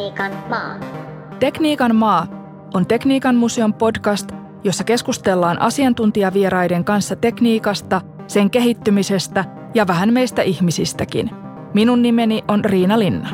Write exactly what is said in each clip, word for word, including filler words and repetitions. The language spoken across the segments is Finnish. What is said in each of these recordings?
Tekniikan maa. Tekniikan maa on Tekniikan museon podcast, jossa keskustellaan asiantuntijavieraiden kanssa tekniikasta, sen kehittymisestä ja vähän meistä ihmisistäkin. Minun nimeni on Riina Linna.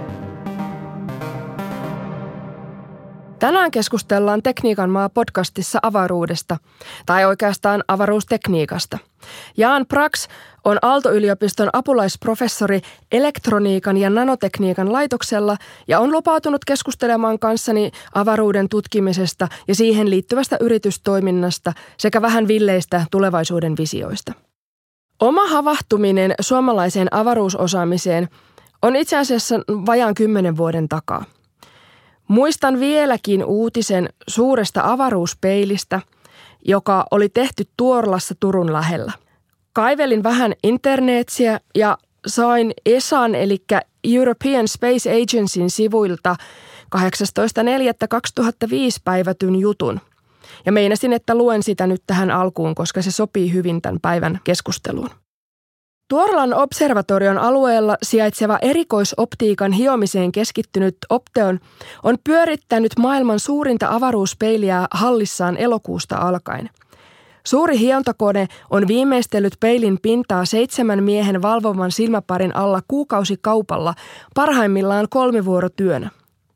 Tänään keskustellaan Tekniikan maa podcastissa avaruudesta, tai oikeastaan avaruustekniikasta. Jan Brax on Aalto-yliopiston apulaisprofessori elektroniikan ja nanotekniikan laitoksella ja on lupautunut keskustelemaan kanssani avaruuden tutkimisesta ja siihen liittyvästä yritystoiminnasta sekä vähän villeistä tulevaisuuden visioista. Oma havahtuminen suomalaiseen avaruusosaamiseen on itse asiassa vajaan kymmenen vuoden takaa. Muistan vieläkin uutisen suuresta avaruuspeilistä, joka oli tehty Tuorlassa Turun lähellä. Kaivelin vähän internetiä ja sain E S A:n eli European Space Agencyn sivuilta kahdeksastoista neljättä kaksituhattaviisi päivätyn jutun. Ja meinasin, että luen sitä nyt tähän alkuun, koska se sopii hyvin tämän päivän keskusteluun. Tuorlan observatorion alueella sijaitseva erikoisoptiikan hiomiseen keskittynyt Opteon on pyörittänyt maailman suurinta avaruuspeiliä hallissaan elokuusta alkaen. Suuri hiontakone on viimeistellyt peilin pintaa seitsemän miehen valvovan silmäparin alla kuukausikaupalla, parhaimmillaan kolmivuorotyönä.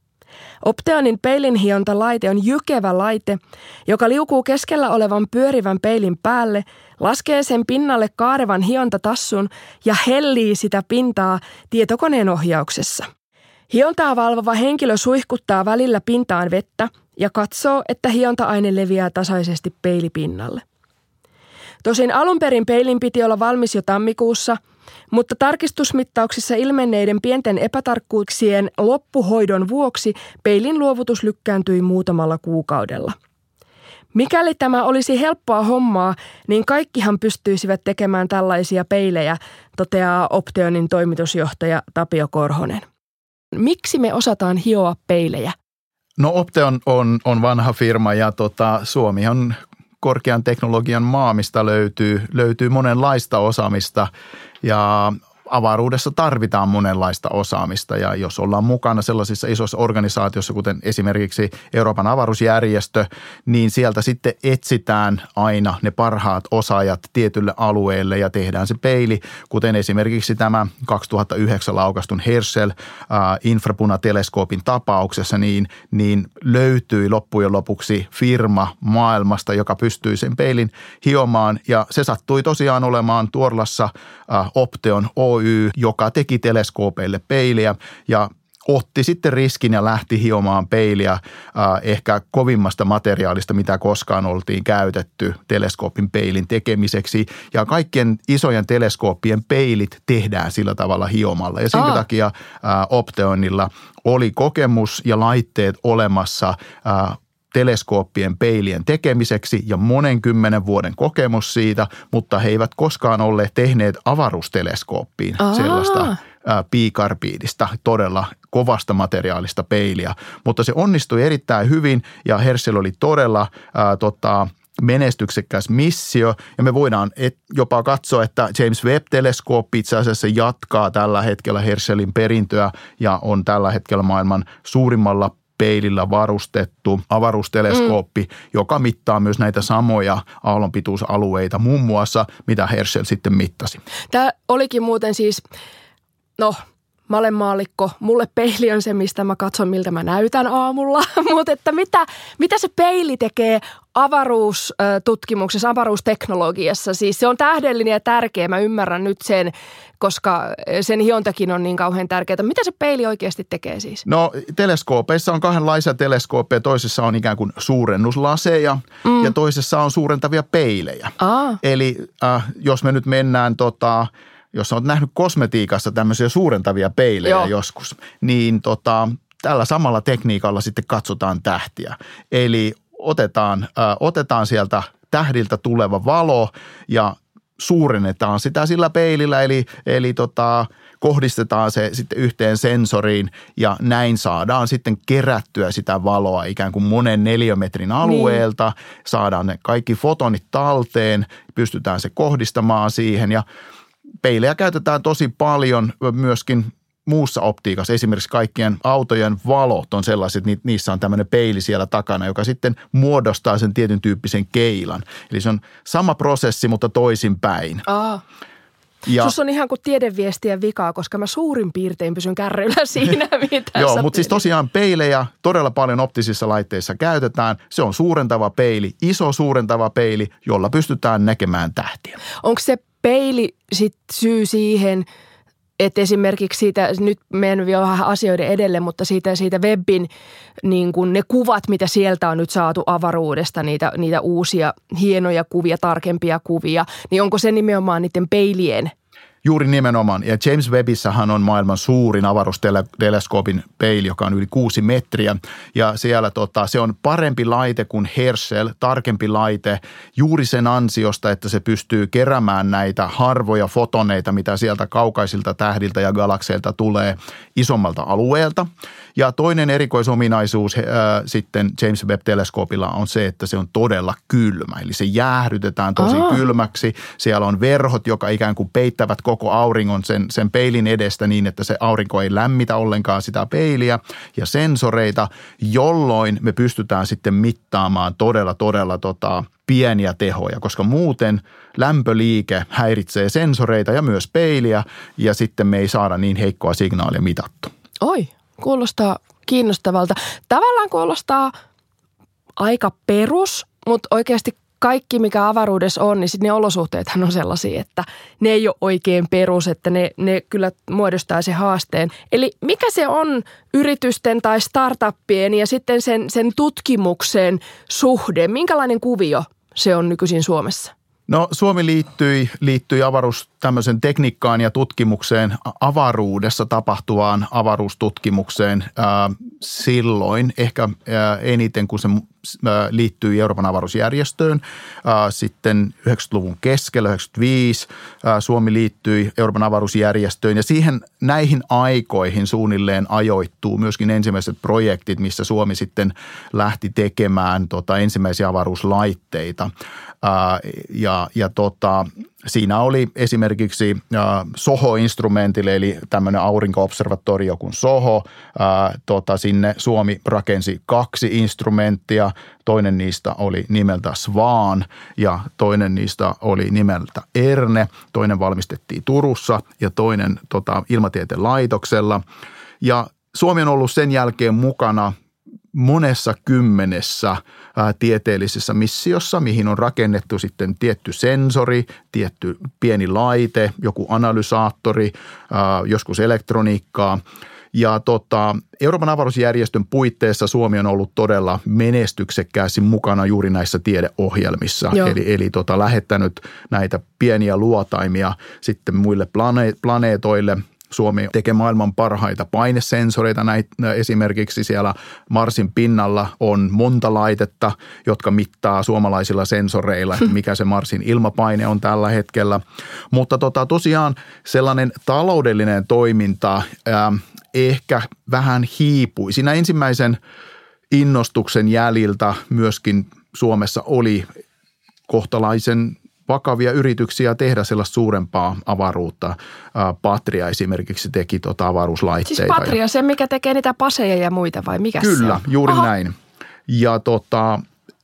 Opteonin peilinhiontalaite on jykevä laite, joka liukuu keskellä olevan pyörivän peilin päälle, laskee sen pinnalle kaarevan hiontatassun ja hellii sitä pintaa tietokoneen ohjauksessa. Hiontaa valvova henkilö suihkuttaa välillä pintaan vettä ja katsoo, että hionta-aine leviää tasaisesti peilipinnalle. Tosin alun perin peilin piti olla valmis jo tammikuussa, mutta tarkistusmittauksissa ilmenneiden pienten epätarkkuuksien loppuhoidon vuoksi peilin luovutus lykkääntyi muutamalla kuukaudella. Mikäli tämä olisi helppoa hommaa, niin kaikkihan pystyisivät tekemään tällaisia peilejä, toteaa Opteonin toimitusjohtaja Tapio Korhonen. Miksi me osataan hioa peilejä? No Opteon on, on vanha firma ja tota, Suomi on korkean teknologian maa, mistä löytyy, löytyy monenlaista osaamista ja avaruudessa tarvitaan monenlaista osaamista ja jos ollaan mukana sellaisissa isoissa organisaatioissa, kuten esimerkiksi Euroopan avaruusjärjestö, niin sieltä sitten etsitään aina ne parhaat osaajat tietylle alueelle ja tehdään se peili, kuten esimerkiksi tämä kaksituhattayhdeksän laukaistun Herschel äh, infrapunateleskoopin tapauksessa, niin, niin löytyi loppujen lopuksi firma maailmasta, joka pystyi sen peilin hiomaan ja se sattui tosiaan olemaan Tuorlassa äh, Opteon Oy, joka teki teleskoopeille peiliä ja otti sitten riskin ja lähti hiomaan peiliä äh, ehkä kovimmasta materiaalista, mitä koskaan oltiin käytetty teleskoopin peilin tekemiseksi. Ja kaikkien isojen teleskooppien peilit tehdään sillä tavalla hiomalla. Ja sen takia äh, Opteonilla oli kokemus ja laitteet olemassa äh, teleskooppien peilien tekemiseksi ja monen kymmenen vuoden kokemus siitä, mutta he eivät koskaan olleet tehneet avaruusteleskooppiin Aa. sellaista ää, piikarbiidista, todella kovasta materiaalista peiliä. Mutta se onnistui erittäin hyvin ja Herschel oli todella ää, tota, menestyksekkäs missio ja me voidaan et, jopa katsoa, että James Webb-teleskooppi itse asiassa jatkaa tällä hetkellä Herschelin perintöä ja on tällä hetkellä maailman suurimmalla peilillä varustettu avaruusteleskooppi, mm. joka mittaa myös näitä samoja aallonpituusalueita, muun muassa mitä Herschel sitten mittasi. Tämä olikin muuten siis, no mä olen maallikko, mulle peili on se, mistä mä katson, miltä mä näytän aamulla, mutta että mitä, mitä se peili tekee avaruustutkimuksessa, avaruusteknologiassa? Siis se on tähdellinen ja tärkeä, mä ymmärrän nyt sen, koska sen hiontakin on niin kauhean tärkeää. Mitä se peili oikeasti tekee siis? No teleskoopeissa on kahdenlaisia teleskooppeja. Toisessa on ikään kuin suurennuslaseja mm. ja toisessa on suurentavia peilejä. Aa. Eli äh, jos me nyt mennään tota, jos olet nähnyt kosmetiikassa tämmöisiä suurentavia peilejä Joo. joskus, niin tota, tällä samalla tekniikalla sitten katsotaan tähtiä. Eli otetaan, äh, otetaan sieltä tähdiltä tuleva valo ja suurennetaan sitä sillä peilillä, eli, eli tota, kohdistetaan se sitten yhteen sensoriin ja näin saadaan sitten kerättyä sitä valoa ikään kuin monen neliömetrin alueelta. Niin. Saadaan ne kaikki fotonit talteen, pystytään se kohdistamaan siihen ja peilejä käytetään tosi paljon myöskin muussa optiikassa, esimerkiksi kaikkien autojen valot on sellaiset, että niissä on tämmöinen peili siellä takana, joka sitten muodostaa sen tietyn tyyppisen keilan. Eli se on sama prosessi, mutta toisinpäin. Aa. Ja Sus on ihan kuin tiedeviestien vikaa, koska mä suurin piirtein pysyn kärryillä siinä, mitä Joo, mutta siis tosiaan peilejä todella paljon optisissa laitteissa käytetään. Se on suurentava peili, iso suurentava peili, jolla pystytään näkemään tähtiä. Onko se peili sit syy siihen, että esimerkiksi siitä, nyt menen vielä vähän asioiden edelle, mutta siitä, siitä webin niin kun ne kuvat, mitä sieltä on nyt saatu avaruudesta, niitä, niitä uusia hienoja kuvia, tarkempia kuvia, niin onko se nimenomaan niiden peilien? Juuri nimenomaan. Ja James Webbissähän on maailman suurin avaruusteleskoopin peili, joka on yli kuusi metriä. Ja siellä tota, se on parempi laite kuin Herschel, tarkempi laite juuri sen ansiosta, että se pystyy keräämään näitä harvoja fotoneita, mitä sieltä kaukaisilta tähdiltä ja galakseilta tulee isommalta alueelta. Ja toinen erikoisominaisuus äh, sitten James Webb-teleskoopilla on se, että se on todella kylmä. Eli se jäähdytetään tosi Aa. kylmäksi. Siellä on verhot, joka ikään kuin peittävät koko auringon sen, sen peilin edestä niin, että se aurinko ei lämmitä ollenkaan sitä peiliä ja sensoreita, jolloin me pystytään sitten mittaamaan todella, todella tota, pieniä tehoja, koska muuten lämpöliike häiritsee sensoreita ja myös peiliä ja sitten me ei saada niin heikkoa signaalia mitattu. Oi, kuulostaa kiinnostavalta. Tavallaan kuulostaa aika perus, mutta oikeasti kaikki, mikä avaruudessa on, niin sitten ne olosuhteethan on sellaisia, että ne ei ole oikein perus, että ne, ne kyllä muodostaa se haasteen. Eli mikä se on yritysten tai startuppien ja sitten sen, sen tutkimuksen suhde? Minkälainen kuvio se on nykyisin Suomessa? No Suomi liittyi, liittyi avaruus tämmöisen tekniikkaan ja tutkimukseen, avaruudessa tapahtuvaan avaruustutkimukseen ää, silloin, ehkä ää, eniten kun se ää, liittyi Euroopan avaruusjärjestöön. Ää, sitten yhdeksänkymmentäluvun keskellä, yhdeksänkymmentäviisi, ää, Suomi liittyi Euroopan avaruusjärjestöön ja siihen näihin aikoihin suunnilleen ajoittuu myöskin ensimmäiset projektit, missä Suomi sitten lähti tekemään tota, ensimmäisiä avaruuslaitteita. Ää, ja ja tota, siinä oli esimerkiksi ää, SOHO-instrumentille, eli tämmöinen aurinko-observatorio kuin SOHO. Ää, tota, sinne Suomi rakensi kaksi instrumenttia. Toinen niistä oli nimeltä SWAN ja toinen niistä oli nimeltä ERNE. Toinen valmistettiin Turussa ja toinen tota, Ilmatieteen laitoksella. Ja Suomi on ollut sen jälkeen mukana monessa kymmenessä ää, tieteellisessä missiossa, mihin on rakennettu sitten tietty sensori, tietty pieni laite, joku analysaattori, ää, joskus elektroniikkaa. Ja tota, Euroopan avaruusjärjestön puitteissa Suomi on ollut todella menestyksekkäästi mukana juuri näissä tiedeohjelmissa. Joo. Eli, eli tota, lähettänyt näitä pieniä luotaimia sitten muille plane- planeetoille. Suomi tekee maailman parhaita painesensoreita. Näitä esimerkiksi siellä Marsin pinnalla on monta laitetta, jotka mittaa suomalaisilla sensoreilla, että mikä se Marsin ilmapaine on tällä hetkellä. Mutta tota, tosiaan sellainen taloudellinen toiminta ää, ehkä vähän hiipui. Siinä ensimmäisen innostuksen jäljiltä myöskin Suomessa oli kohtalaisen vakavia yrityksiä tehdä sellaista suurempaa avaruutta. Patria esimerkiksi teki tota avaruuslaitteita. Siis Patria, se mikä tekee niitä paseja ja muita vai mikä Kyllä, se on? Kyllä, juuri Aha. näin. Ja tota,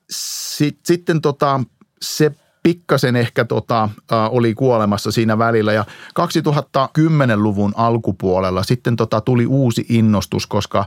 sit, sitten tota, se pikkasen ehkä tota, oli kuolemassa siinä välillä ja kaksituhattakymmenluvun alkupuolella sitten tota, tuli uusi innostus, koska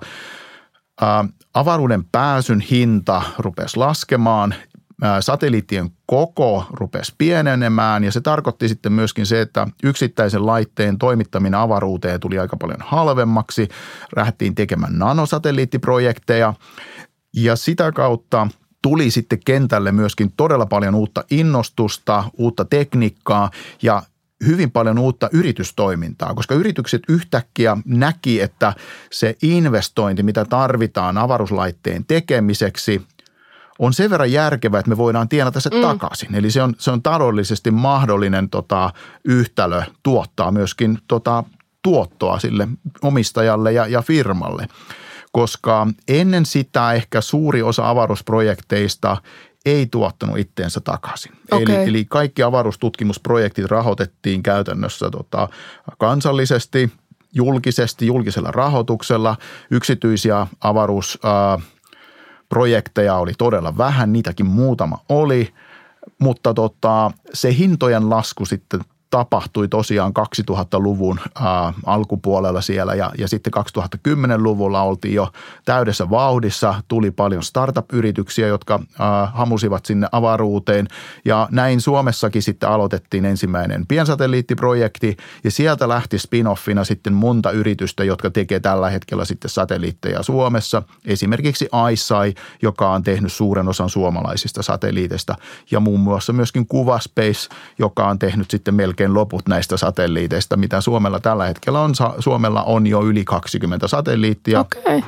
ä, avaruuden pääsyn hinta rupesi laskemaan. Satelliittien koko rupesi pienenemään ja se tarkoitti sitten myöskin se, että yksittäisen laitteen toimittaminen avaruuteen tuli aika paljon halvemmaksi. Lähdettiin tekemään nanosatelliittiprojekteja ja sitä kautta tuli sitten kentälle myöskin todella paljon uutta innostusta, uutta tekniikkaa ja hyvin paljon uutta yritystoimintaa, koska yritykset yhtäkkiä näki, että se investointi, mitä tarvitaan avaruuslaitteen tekemiseksi, on sen verran järkevää, että me voidaan tienata se mm. takaisin. Eli se on, se on taloudellisesti mahdollinen tota, yhtälö tuottaa myöskin tota, tuottoa sille omistajalle ja, ja firmalle. Koska ennen sitä ehkä suuri osa avaruusprojekteista ei tuottanut itteensä takaisin. Okay. Eli, eli kaikki avaruustutkimusprojektit rahoitettiin käytännössä tota, kansallisesti julkisesti, julkisella rahoituksella. Yksityisiä avaruusprojekteja oli todella vähän, niitäkin muutama oli, mutta tota, se hintojen lasku sitten tapahtui tosiaan kaksituhattaluvun ää, alkupuolella siellä ja, ja sitten kaksituhattakymmenluvulla oltiin jo täydessä vauhdissa. Tuli paljon startup-yrityksiä, jotka ää, hamusivat sinne avaruuteen ja näin Suomessakin sitten aloitettiin ensimmäinen piensatelliittiprojekti ja sieltä lähti spin-offina sitten monta yritystä, jotka tekee tällä hetkellä sitten satelliitteja Suomessa. Esimerkiksi ICEYE, joka on tehnyt suuren osan suomalaisista satelliiteista ja muun muassa myöskin Kuvaspace, joka on tehnyt sitten melkein loput näistä satelliiteista, mitä Suomella tällä hetkellä on. Suomella on jo yli kaksikymmentä satelliittia. Okei.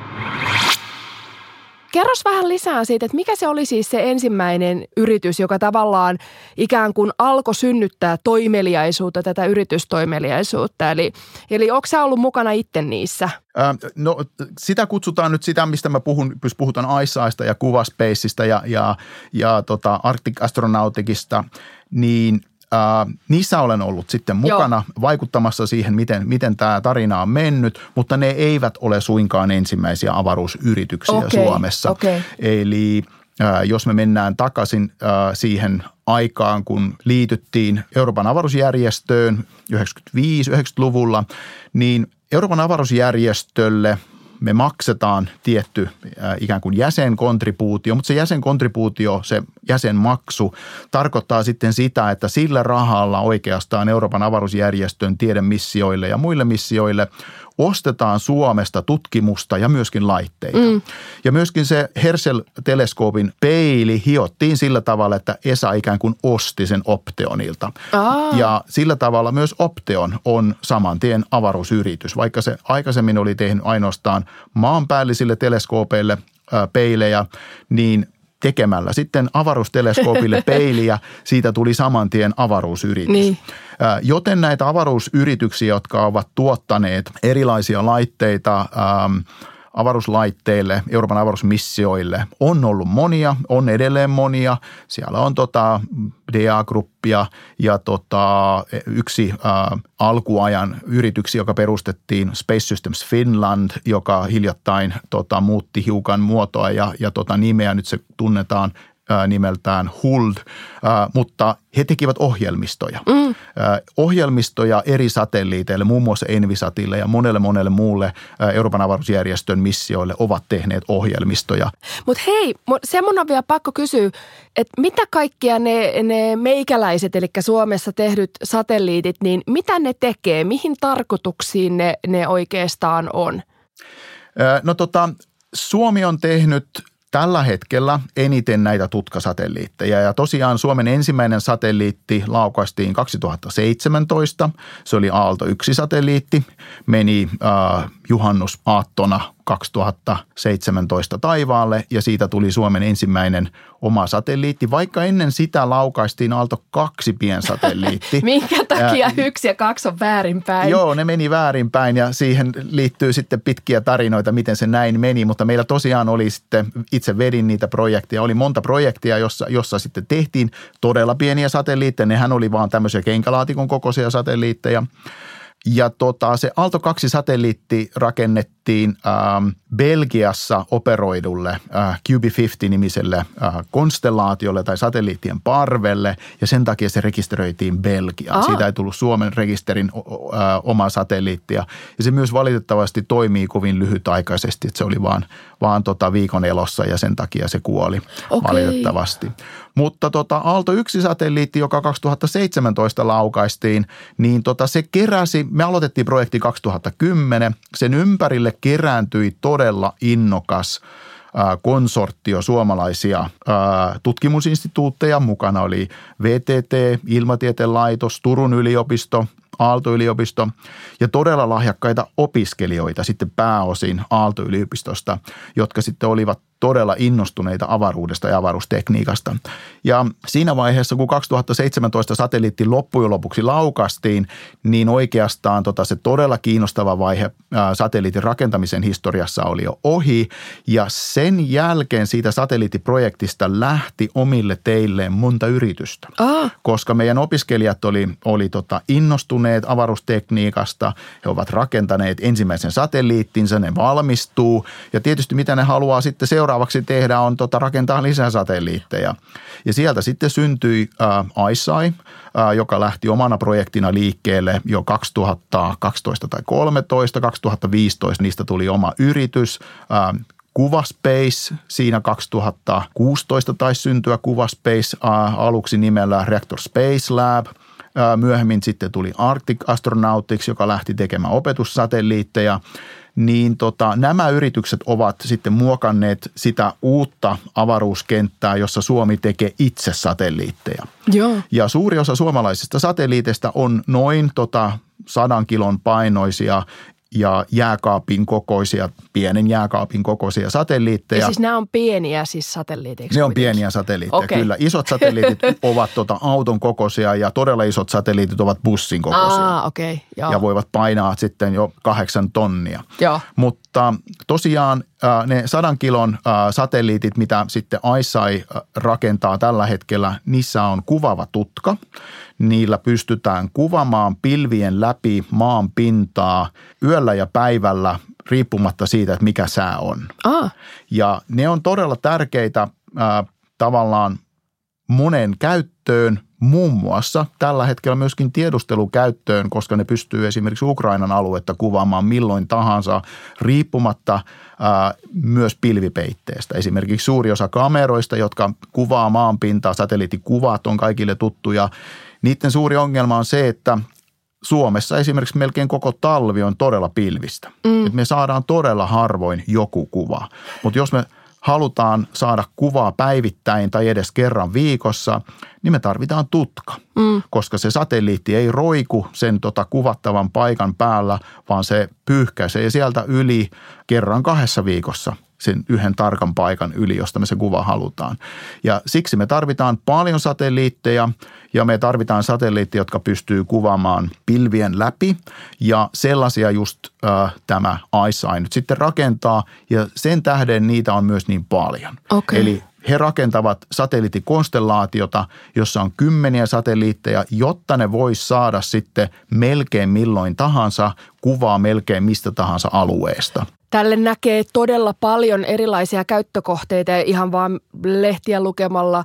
Kerros vähän lisää siitä, että mikä se oli siis se ensimmäinen yritys, joka tavallaan ikään kuin alkoi synnyttää toimeliaisuutta, tätä yritystoimeliaisuutta. Eli, eli onko sä ollut mukana itse niissä? No sitä kutsutaan nyt sitä, mistä mä puhun, jos puhutaan ICEYEsta ja Kuvaspaceista ja, ja, ja tota Arctic Astronauticista, niin Uh, niissä olen ollut sitten mukana Joo. vaikuttamassa siihen, miten, miten tämä tarina on mennyt, mutta ne eivät ole suinkaan ensimmäisiä avaruusyrityksiä okay, Suomessa. Okay. Eli uh, jos me mennään takaisin uh, siihen aikaan, kun liityttiin Euroopan avaruusjärjestöön yhdeksänkymmentäviisi yhdeksänkymmentäluvulla, niin Euroopan avaruusjärjestölle me maksetaan tietty äh, ikään kuin jäsenkontribuutio, mutta se jäsenkontribuutio, se jäsenmaksu tarkoittaa sitten sitä, että sillä rahalla oikeastaan Euroopan avaruusjärjestön tiedemissioille ja muille missioille ostetaan Suomesta tutkimusta ja myöskin laitteita. Mm. Ja myöskin se Herschel-teleskoopin peili hiottiin sillä tavalla, että E S A ikään kuin osti sen Opteonilta. Aa. Ja sillä tavalla myös Opteon on saman tien avaruusyritys, vaikka se aikaisemmin oli tehnyt ainoastaan maanpäällisille teleskoopeille ää, peilejä, niin tekemällä sitten avaruusteleskoopille peiliä, siitä tuli saman tien avaruusyritys. Niin. Joten näitä avaruusyrityksiä, jotka ovat tuottaneet erilaisia laitteita ähm, avaruuslaitteille, Euroopan avaruusmissioille, on ollut monia, on edelleen monia. Siellä on tota D A-gruppia ja tota, yksi äh, alkuajan yrityksiä, joka perustettiin Space Systems Finland, joka hiljattain tota, muutti hiukan muotoa ja, ja tota, nimeä. Nyt se tunnetaan nimeltään H U L D, mutta he tekivät ohjelmistoja. Mm. Ohjelmistoja eri satelliiteille, muun muassa Envisatille ja monelle monelle muulle Euroopan avaruusjärjestön missioille ovat tehneet ohjelmistoja. Mutta hei, se mun on vielä pakko kysyä, että mitä kaikkia ne, ne meikäläiset, eli Suomessa tehdyt satelliitit, niin mitä ne tekee? Mihin tarkoituksiin ne, ne oikeastaan on? No tota, Suomi on tehnyt tällä hetkellä eniten näitä tutkasatelliitteja ja tosiaan Suomen ensimmäinen satelliitti laukaistiin kaksituhattaseitsemäntoista. Se oli Aalto yksi satelliitti, meni äh, juhannusaattona kaksituhattaseitsemäntoista taivaalle ja siitä tuli Suomen ensimmäinen oma satelliitti, vaikka ennen sitä laukaistiin Aalto kaksi piensatelliitti. Minkä takia äh, yksi ja kaksi on väärinpäin? Joo, ne meni väärinpäin ja siihen liittyy sitten pitkiä tarinoita, miten se näin meni, mutta meillä tosiaan oli sitten, itse vedin niitä projekteja, oli monta projektia, jossa, jossa sitten tehtiin todella pieniä satelliitteja, nehän oli vaan tämmöisiä kenkälaatikon kokoisia satelliitteja. Ja tota, se Aalto kaksi satelliitti rakennettiin ähm, Belgiassa operoidulle äh, Q B viisikymmentä-nimiselle äh, konstellaatiolle tai satelliittien parvelle ja sen takia se rekisteröitiin Belgiaan. Siitä ei tullut Suomen rekisterin äh, omaa satelliittia ja se myös valitettavasti toimii kovin lyhytaikaisesti, että se oli vaan, vaan tota viikon elossa ja sen takia se kuoli okay. valitettavasti. Mutta tota Aalto yksi satelliitti, joka kaksituhattaseitsemäntoista laukaistiin, niin tota se keräsi, me aloitettiin projekti kaksituhattakymmenen, sen ympärille kerääntyi todella innokas äh, konsorttio suomalaisia äh, tutkimusinstituutteja. Mukana oli V T T, Ilmatieteen laitos, Turun yliopisto, Aalto-yliopisto ja todella lahjakkaita opiskelijoita sitten pääosin Aalto-yliopistosta, jotka sitten olivat todella innostuneita avaruudesta ja avaruustekniikasta. Ja siinä vaiheessa, kun kaksituhattaseitsemäntoista satelliitti loppujen lopuksi laukastiin, niin oikeastaan tota se todella kiinnostava vaihe ää, satelliitin rakentamisen historiassa oli jo ohi. Ja sen jälkeen siitä satelliittiprojektista lähti omille teilleen monta yritystä, ah. koska meidän opiskelijat oli, oli tota innostuneita kiinnostuneet avaruustekniikasta. He ovat rakentaneet ensimmäisen satelliittinsa, ne valmistuu. Ja tietysti mitä ne haluaa sitten seuraavaksi tehdä on tota, rakentaa lisää satelliitteja. Ja sieltä sitten syntyi äh, ICEYE, äh, joka lähti omana projektina liikkeelle jo kaksituhattakaksitoista tai kolmetoista, kaksituhattaviisitoista niistä tuli oma yritys. Äh, Kuvaspace, siinä kaksituhattakuusitoista taisi syntyä Kuvaspace äh, aluksi nimellä Reactor Space Lab. Äh, myöhemmin sitten tuli Arctic Astronautics, joka lähti tekemään opetussatelliitteja. Niin tota, nämä yritykset ovat sitten muokanneet sitä uutta avaruuskenttää, jossa Suomi tekee itse satelliitteja. Joo. Ja suuri osa suomalaisista satelliiteista on noin tota, sadan kilon painoisia ja jääkaapin kokoisia, pienen jääkaapin kokoisia satelliitteja. Ja siis nämä on pieniä siis satelliiteiksi? Ne on pieniä satelliitteja, okay. Kyllä. Isot satelliitit ovat tota auton kokoisia ja todella isot satelliitit ovat bussin kokoisia. Ah, okei. Okay. Joo. Ja voivat painaa sitten jo kahdeksan tonnia. Joo. Mutta tosiaan ne sadan kilon satelliitit, mitä sitten ICEYE rakentaa tällä hetkellä, niissä on kuvaava tutka. Niillä pystytään kuvaamaan pilvien läpi maan pintaa yöllä ja päivällä riippumatta siitä, että mikä sää on. Ah. Ja ne on todella tärkeitä ää, tavallaan monen käyttöön, muun muassa tällä hetkellä myöskin tiedustelukäyttöön, koska ne pystyy esimerkiksi Ukrainan aluetta kuvaamaan milloin tahansa riippumatta ää, myös pilvipeitteestä. Esimerkiksi suuri osa kameroista, jotka kuvaa maanpintaa, satelliittikuvat on kaikille tuttuja. Niiden suuri ongelma on se, että Suomessa esimerkiksi melkein koko talvi on todella pilvistä. Mm. Et me saadaan todella harvoin joku kuva, mutta jos me halutaan saada kuvaa päivittäin tai edes kerran viikossa, niin me tarvitaan tutka, mm. koska se satelliitti ei roiku sen tota kuvattavan paikan päällä, vaan se pyyhkäisee sieltä yli kerran kahdessa viikossa sen yhden tarkan paikan yli, josta me se kuva halutaan. Ja siksi me tarvitaan paljon satelliitteja ja me tarvitaan satelliitteja, jotka pystyy kuvaamaan pilvien läpi ja sellaisia just äh, tämä ICEYE nyt sitten rakentaa ja sen tähden niitä on myös niin paljon. Okay. Eli he rakentavat satelliittikonstellaatiota, jossa on kymmeniä satelliitteja, jotta ne vois saada sitten melkein milloin tahansa kuvaa melkein mistä tahansa alueesta. Tälle näkee todella paljon erilaisia käyttökohteita ja ihan vaan lehtiä lukemalla,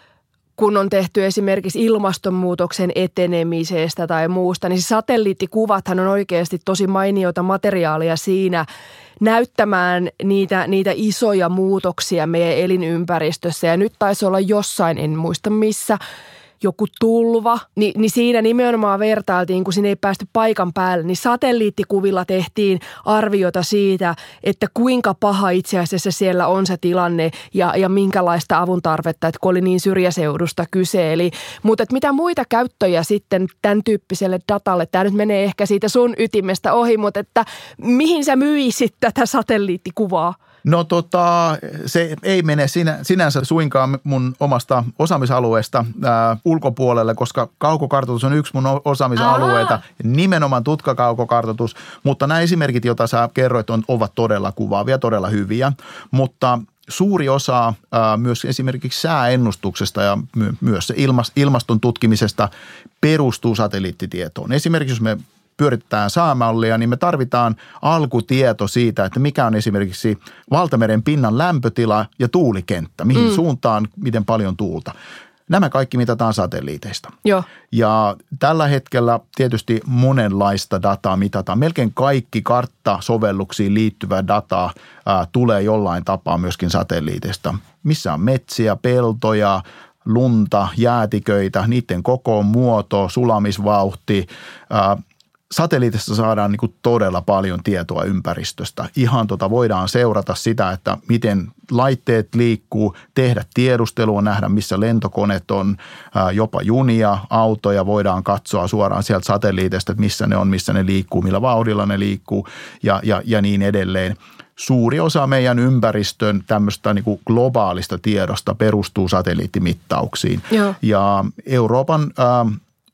kun on tehty esimerkiksi ilmastonmuutoksen etenemisestä tai muusta, niin satelliittikuvathan on oikeasti tosi mainiota materiaalia siinä näyttämään niitä, niitä isoja muutoksia meidän elinympäristössä. Ja nyt taisi olla jossain, en muista missä, joku tulva, niin, niin siinä nimenomaan vertailtiin, kun sinne ei päästy paikan päälle, niin satelliittikuvilla tehtiin arviota siitä, että kuinka paha itse asiassa siellä on se tilanne ja, ja minkälaista avun tarvetta, että kun oli niin syrjäseudusta kyse. Eli, mutta että mitä muita käyttöjä sitten tämän tyyppiselle datalle, tämä nyt menee ehkä siitä sun ytimestä ohi, mutta että mihin sä myisit tätä satelliittikuvaa? No tota, se ei mene sinä, sinänsä suinkaan mun omasta osaamisalueesta ää, ulkopuolelle, koska kaukokartoitus on yksi mun osaamisalueita, Aa. nimenomaan tutkakaukokartoitus, mutta nämä esimerkit, joita sä kerroit, on, ovat todella kuvaavia, todella hyviä, mutta suuri osa ää, myös esimerkiksi sääennustuksesta ja my, myös se ilmas, ilmaston tutkimisesta perustuu satelliittitietoon. Esimerkiksi jos me pyöritetään säämallia, niin me tarvitaan alkutieto siitä, että mikä on esimerkiksi valtameren pinnan lämpötila ja tuulikenttä, mihin mm. suuntaan, miten paljon tuulta. Nämä kaikki mitataan satelliiteista. Joo. Ja tällä hetkellä tietysti monenlaista dataa mitataan. Melkein kaikki karttasovelluksiin liittyvä data ää, tulee jollain tapaa myöskin satelliiteista. Missä on metsiä, peltoja, lunta, jäätiköitä, niiden koko, muoto, sulamisvauhti. Ää, Satelliitista saadaan niin kuin todella paljon tietoa ympäristöstä. Ihan tota voidaan seurata sitä, että miten laitteet liikkuu, tehdä tiedustelua, nähdä missä lentokoneet on, jopa junia, autoja voidaan katsoa suoraan sieltä satelliitista, että missä ne on, missä ne liikkuu, millä vauhdilla ne liikkuu ja, ja, ja niin edelleen. Suuri osa meidän ympäristön tämmöistä niin kuin globaalista tiedosta perustuu satelliittimittauksiin. Joo. Ja Euroopan äh,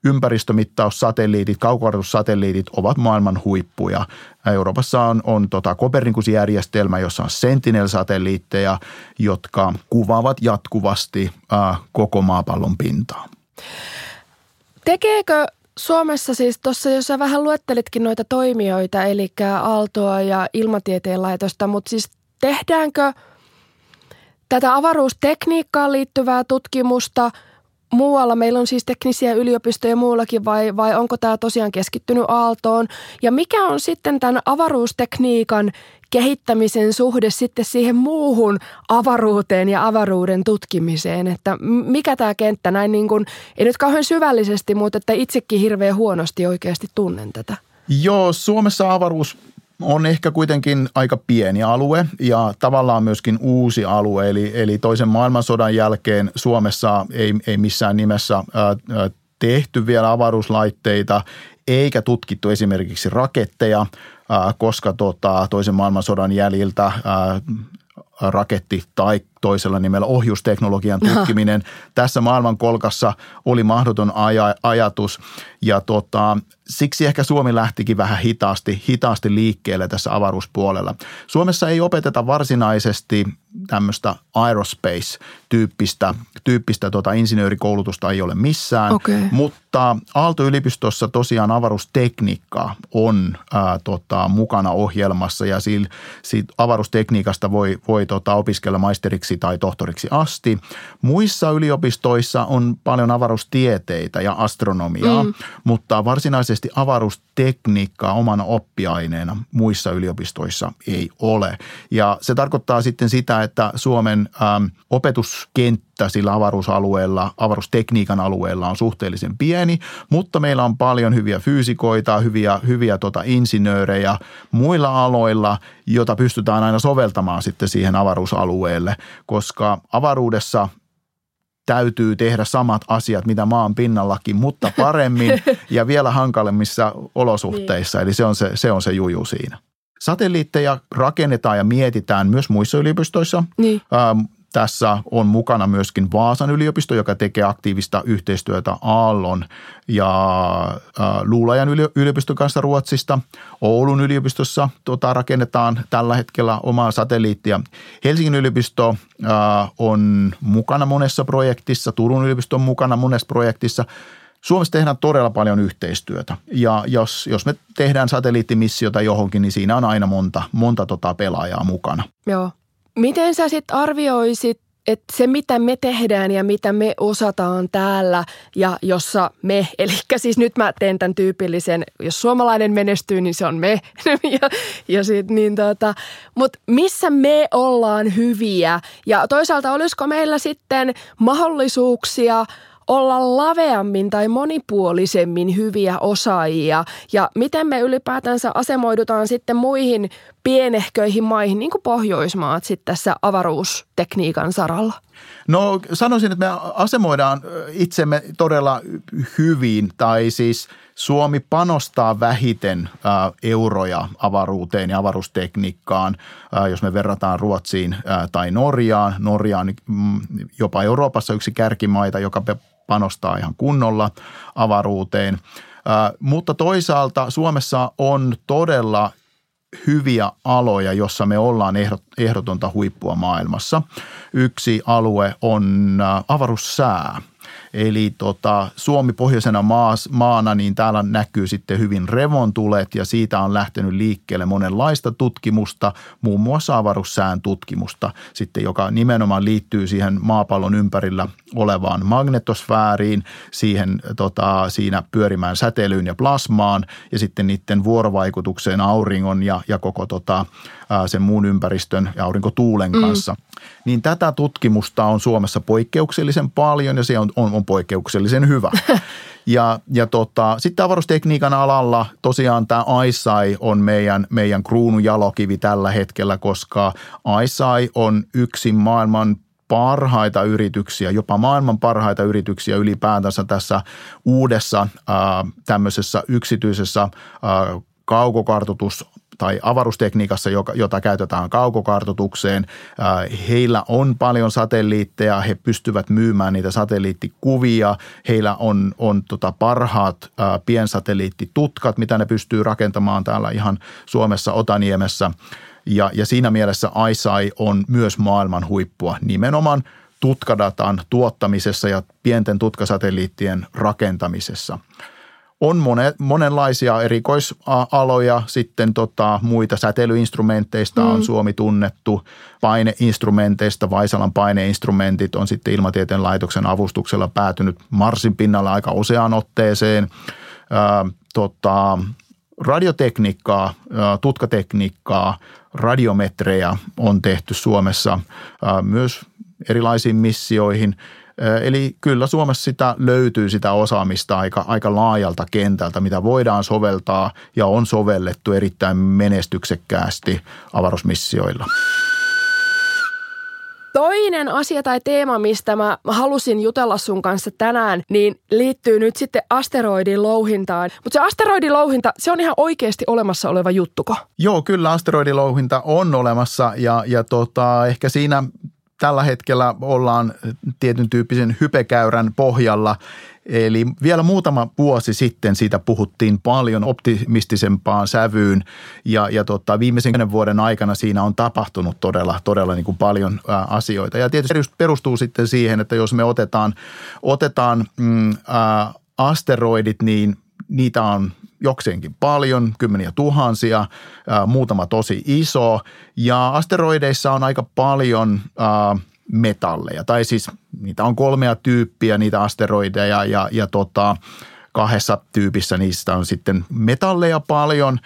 ympäristömittaussatelliitit, kaukokartoitussatelliitit ovat maailman huippuja. Euroopassa on, on tota Copernicus-järjestelmä, jossa on Sentinel-satelliitteja, jotka kuvaavat jatkuvasti äh, koko maapallon pintaa. Tekeekö Suomessa siis tuossa, jos sä vähän luettelitkin noita toimijoita, eli Aaltoa ja Ilmatieteen laitosta, mutta siis tehdäänkö tätä avaruustekniikkaan liittyvää tutkimusta muualla? Meillä on siis teknisiä yliopistoja muuallakin vai, vai onko tämä tosiaan keskittynyt Aaltoon? Ja mikä on sitten tämän avaruustekniikan kehittämisen suhde sitten siihen muuhun avaruuteen ja avaruuden tutkimiseen? Että mikä tämä kenttä näin niin kuin, ei nyt kauhean syvällisesti, mutta että itsekin hirveän huonosti oikeasti tunnen tätä. Joo, Suomessa avaruus on ehkä kuitenkin aika pieni alue ja tavallaan myöskin uusi alue. Eli, eli toisen maailmansodan jälkeen Suomessa ei, ei missään nimessä ää, tehty vielä avaruuslaitteita eikä tutkittu esimerkiksi raketteja, ää, koska tota, toisen maailmansodan jäljiltä ää, raketti tai toisella nimellä ohjusteknologian tutkiminen tässä maailmankolkassa oli mahdoton aja, ajatus ja tota, siksi ehkä Suomi lähtikin vähän hitaasti, hitaasti liikkeelle tässä avaruuspuolella. Suomessa ei opeteta varsinaisesti tämmöistä aerospace-tyyppistä tyyppistä tota insinöörikoulutusta ei ole missään, okay. Mutta Aalto-yliopistossa tosiaan avaruustekniikka on ää, tota, mukana ohjelmassa ja siitä, siitä avaruustekniikasta voi, voi tota, opiskella maisteriksi tai tohtoriksi asti. Muissa yliopistoissa on paljon avaruustieteitä ja astronomiaa, mm. mutta varsinaisesti avaruustekniikkaa omana oppiaineena muissa yliopistoissa ei ole. Ja se tarkoittaa sitten sitä, että Suomen äm, opetuskenttä sillä avaruusalueella, avaruustekniikan alueella on suhteellisen pieni, mutta meillä on paljon hyviä fyysikoita, hyviä, hyviä tota, insinöörejä muilla aloilla, jota pystytään aina soveltamaan sitten siihen avaruusalueelle, koska avaruudessa täytyy tehdä samat asiat, mitä maan pinnallakin, mutta paremmin ja vielä hankalemmissa olosuhteissa. Eli se on se, se on se juju siinä. Satelliitteja rakennetaan ja mietitään myös muissa yliopistoissa. Niin. Ähm, tässä on mukana myöskin Vaasan yliopisto, joka tekee aktiivista yhteistyötä Aallon ja äh, Luulajan yliopiston kanssa Ruotsista. Oulun yliopistossa tota, rakennetaan tällä hetkellä omaa satelliittia. Helsingin yliopisto äh, on mukana monessa projektissa, Turun yliopisto on mukana monessa projektissa. Suomessa tehdään todella paljon yhteistyötä ja jos, jos me tehdään satelliittimissiota johonkin, niin siinä on aina monta, monta tota pelaajaa mukana. Joo. Miten sä sitten arvioisit, että se mitä me tehdään ja mitä me osataan täällä ja jossa me, eli siis nyt mä teen tämän tyypillisen, jos suomalainen menestyy, niin se on me. ja, ja sit, niin tota, mutta missä me ollaan hyviä ja toisaalta olisiko meillä sitten mahdollisuuksia olla laveammin tai monipuolisemmin hyviä osaajia ja miten me ylipäätänsä asemoidutaan sitten muihin pienehköihin maihin, niin kuin Pohjoismaat sitten tässä avaruustekniikan saralla? No sanoisin, että me asemoidaan itsemme todella hyvin tai siis Suomi panostaa vähiten ä, euroja avaruuteen ja avaruustekniikkaan, ä, jos me verrataan Ruotsiin ä, tai Norjaan. Norja on mm, jopa Euroopassa yksi kärkimaita, joka panostaa ihan kunnolla avaruuteen, ä, mutta toisaalta Suomessa on todella hyviä aloja, jossa me ollaan ehdotonta huippua maailmassa. Yksi alue on avaruussää. Eli tota, Suomi pohjoisena maas, maana, niin täällä näkyy sitten hyvin revontulet ja siitä on lähtenyt liikkeelle monenlaista tutkimusta, muun muassa avaruussään tutkimusta, sitten, joka nimenomaan liittyy siihen maapallon ympärillä olevaan magnetosfääriin, siihen tota, siinä pyörimään säteilyyn ja plasmaan ja sitten niiden vuorovaikutukseen auringon ja, ja koko tota, sen muun ympäristön ja aurinkotuulen kanssa. Mm. Niin tätä tutkimusta on Suomessa poikkeuksellisen paljon ja se on, on, on poikkeuksellisen hyvä. Ja, ja tota, sitten avaruustekniikan alalla tosiaan tämä I S A I on meidän, meidän kruununjalokivi tällä hetkellä, koska I S A I on yksi maailman parhaita yrityksiä, jopa maailman parhaita yrityksiä ylipäätänsä tässä uudessa ää, tämmöisessä yksityisessä ää, kaukokartoitus- tai avaruustekniikassa, jota käytetään kaukokartoitukseen. Heillä on paljon satelliitteja, he pystyvät myymään niitä satelliittikuvia. Heillä on, on tota parhaat ää, piensatelliittitutkat, mitä ne pystyy rakentamaan täällä ihan Suomessa Otaniemessä. Ja, ja siinä mielessä I S A I on myös maailman huippua nimenomaan tutkadatan tuottamisessa ja pienten tutkasatelliittien rakentamisessa. On monen, monenlaisia erikoisaloja, sitten tota, muita säteilyinstrumenteista on mm. Suomi tunnettu, paineinstrumenteista, Vaisalan paineinstrumentit on sitten Ilmatieteen laitoksen avustuksella päätynyt Marsin pinnalle aika useaan otteeseen. Ää, tota, radiotekniikkaa, ää, tutkatekniikkaa, radiometreja on tehty Suomessa ää, myös erilaisiin missioihin. Eli kyllä Suomessa sitä löytyy sitä osaamista aika, aika laajalta kentältä, mitä voidaan soveltaa ja on sovellettu erittäin menestyksekkäästi avaruusmissioilla. Toinen asia tai teema, mistä mä halusin jutella sun kanssa tänään, niin liittyy nyt sitten asteroidin louhintaan. Mutta se asteroidin louhinta, se on ihan oikeasti olemassa oleva juttuko? Joo, kyllä asteroidin louhinta on olemassa ja, ja tota, ehkä siinä tällä hetkellä ollaan tietyn tyyppisen hypekäyrän pohjalla. Eli vielä muutama vuosi sitten siitä puhuttiin paljon optimistisempaan sävyyn ja, ja tota, viimeisen kymmenen vuoden aikana siinä on tapahtunut todella, todella niin kuin paljon ää, asioita. Ja tietysti perustuu sitten siihen, että jos me otetaan, otetaan mm, ää, asteroidit, niin niitä on jokseenkin paljon, kymmeniä tuhansia, ää, muutama tosi iso ja asteroideissa on aika paljon ää, metalleja, tai siis niitä on kolmea tyyppiä, niitä asteroideja ja, ja tota, kahdessa tyypissä niistä on sitten metalleja paljon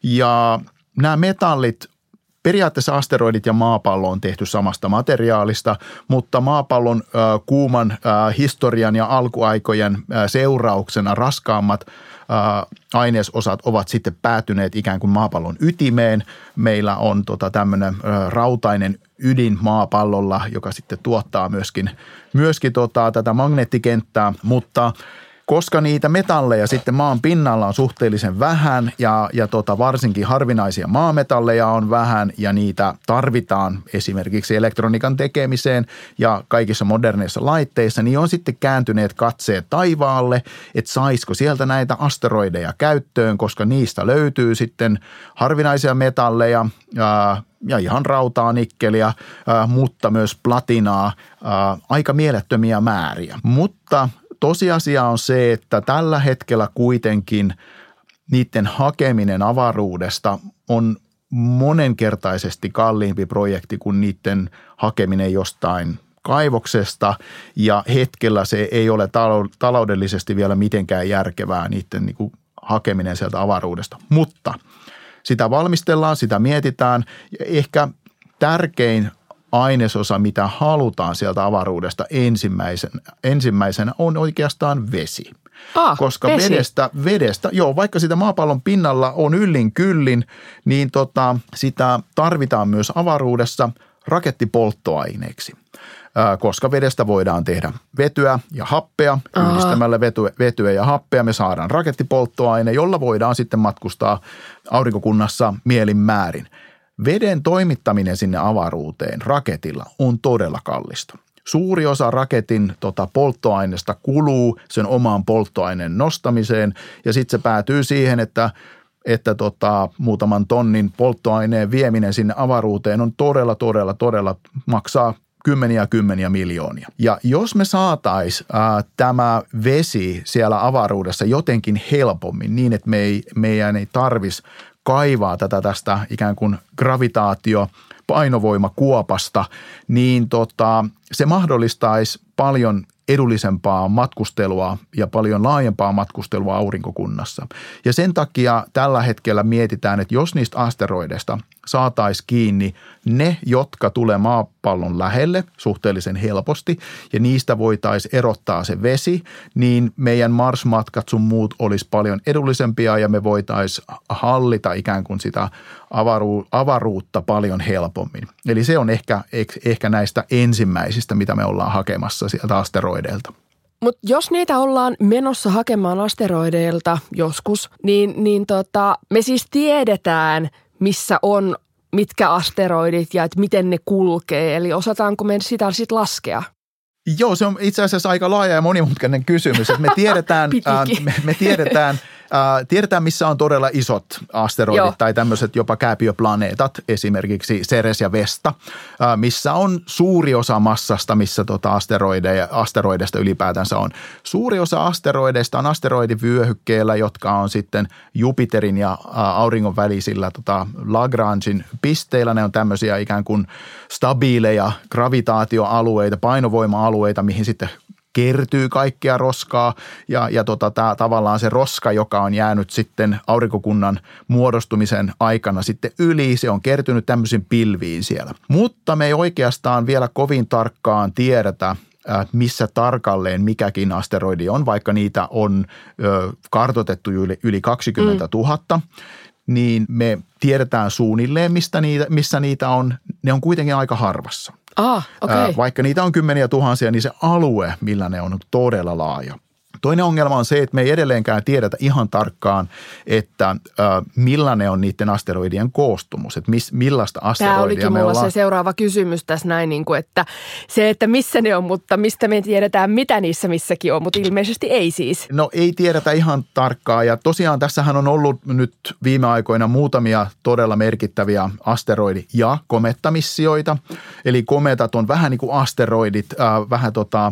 ja nämä metallit, periaatteessa asteroidit ja maapallo on tehty samasta materiaalista, mutta maapallon äh, kuuman äh, historian ja alkuaikojen äh, seurauksena raskaammat äh, ainesosat ovat sitten päätyneet ikään kuin maapallon ytimeen. Meillä on tota, tämmöinen äh, rautainen ydin maapallolla, joka sitten tuottaa myöskin, myöskin tota, tätä magneettikenttää, mutta koska niitä metalleja sitten maan pinnalla on suhteellisen vähän ja, ja tota varsinkin harvinaisia maametalleja on vähän ja niitä tarvitaan esimerkiksi elektroniikan tekemiseen ja kaikissa moderneissa laitteissa, niin on sitten kääntyneet katseet taivaalle, että saisiko sieltä näitä asteroideja käyttöön, koska niistä löytyy sitten harvinaisia metalleja ja, ja ihan rautaa, nikkeliä, mutta myös platinaa, aika mielettömiä määriä, mutta tosiasia on se, että tällä hetkellä kuitenkin niiden hakeminen avaruudesta on monenkertaisesti kalliimpi projekti kuin niiden hakeminen jostain kaivoksesta ja hetkellä se ei ole taloudellisesti vielä mitenkään järkevää niiden niin kuin hakeminen sieltä avaruudesta, mutta sitä valmistellaan, sitä mietitään ja ehkä tärkein ainesosa, mitä halutaan sieltä avaruudesta ensimmäisenä, ensimmäisenä on oikeastaan vesi. Ah, Koska vesi. vedestä, vedestä, joo, vaikka sitä maapallon pinnalla on yllin kyllin, niin tota, sitä tarvitaan myös avaruudessa rakettipolttoaineeksi. Koska vedestä voidaan tehdä vetyä ja happea. Aha. Yhdistämällä vetyä, vetyä ja happea me saadaan rakettipolttoaine, jolla voidaan sitten matkustaa aurinkokunnassa mielin määrin. Veden toimittaminen sinne avaruuteen raketilla on todella kallista. Suuri osa raketin tota, polttoaineesta kuluu sen omaan polttoaineen nostamiseen ja sitten se päätyy siihen, että, että tota, muutaman tonnin polttoaineen vieminen sinne avaruuteen on todella, todella, todella maksaa kymmeniä kymmeniä miljoonia. Ja jos me saataisiin tämä vesi siellä avaruudessa jotenkin helpommin niin, että me ei, meidän ei tarvitsisi kaivaa tätä tästä ikään kuin gravitaatio painovoimakuopasta, niin tota, se mahdollistaisi paljon edullisempaa matkustelua ja paljon laajempaa matkustelua aurinkokunnassa. Ja sen takia tällä hetkellä mietitään, että jos niistä asteroideista saataisiin kiinni ne, jotka tulee maapallon lähelle suhteellisen helposti ja niistä voitaisiin erottaa se vesi, niin meidän Mars-matkat sun muut olisi paljon edullisempia ja me voitaisiin hallita ikään kuin sitä avaru- avaruutta paljon helpommin. Eli se on ehkä, ehkä näistä ensimmäisistä, mitä me ollaan hakemassa sieltä asteroideilta. Mutta jos niitä ollaan menossa hakemaan asteroideilta joskus, niin, niin tota, me siis tiedetään, missä on mitkä asteroidit ja että miten ne kulkee. Eli osataanko me sitä sitten laskea? Joo, se on itse asiassa aika laaja ja monimutkainen kysymys. Että me tiedetään, äh, me, me tiedetään Äh, tiedetään, missä on todella isot asteroidit Joo. tai tämmöiset jopa kääpiöplaneetat, esimerkiksi Ceres ja Vesta, äh, missä on suuri osa massasta, missä tota asteroideja, asteroideista ylipäätänsä on. Suuri osa asteroideista on asteroidivyöhykkeellä, jotka on sitten Jupiterin ja äh, auringon välisillä tota Lagrangein pisteillä. Ne on tämmöisiä ikään kuin stabiileja gravitaatioalueita, painovoima-alueita, mihin sitten kertyy kaikkea roskaa ja, ja tota, tämä tavallaan se roska, joka on jäänyt sitten aurinkokunnan muodostumisen aikana sitten yli, se on kertynyt tämmöisiin pilviin siellä. Mutta me ei oikeastaan vielä kovin tarkkaan tiedetä, missä tarkalleen mikäkin asteroidi on, vaikka niitä on ö, kartoitettu yli, yli kaksikymmentätuhatta. Mm. Niin me tiedetään suunnilleen, mistä niitä, missä niitä on. Ne on kuitenkin aika harvassa. Ah, okay. Vaikka niitä on kymmeniä tuhansia, niin se alue, millä ne on todella laaja. Toinen ongelma on se, että me ei edelleenkään tiedetä ihan tarkkaan, että äh, millainen on niiden asteroidien koostumus, että mis, millaista asteroidia me ollaan. Tämä olikin mulla se seuraava kysymys tässä näin, niin kuin, että se, että missä ne on, mutta mistä me tiedetään, mitä niissä missäkin on, mutta ilmeisesti ei siis. No ei tiedetä ihan tarkkaan ja tosiaan tässähän on ollut nyt viime aikoina muutamia todella merkittäviä asteroidi- ja komettamissioita. Eli kometat on vähän niin kuin asteroidit, äh, vähän tota, äh,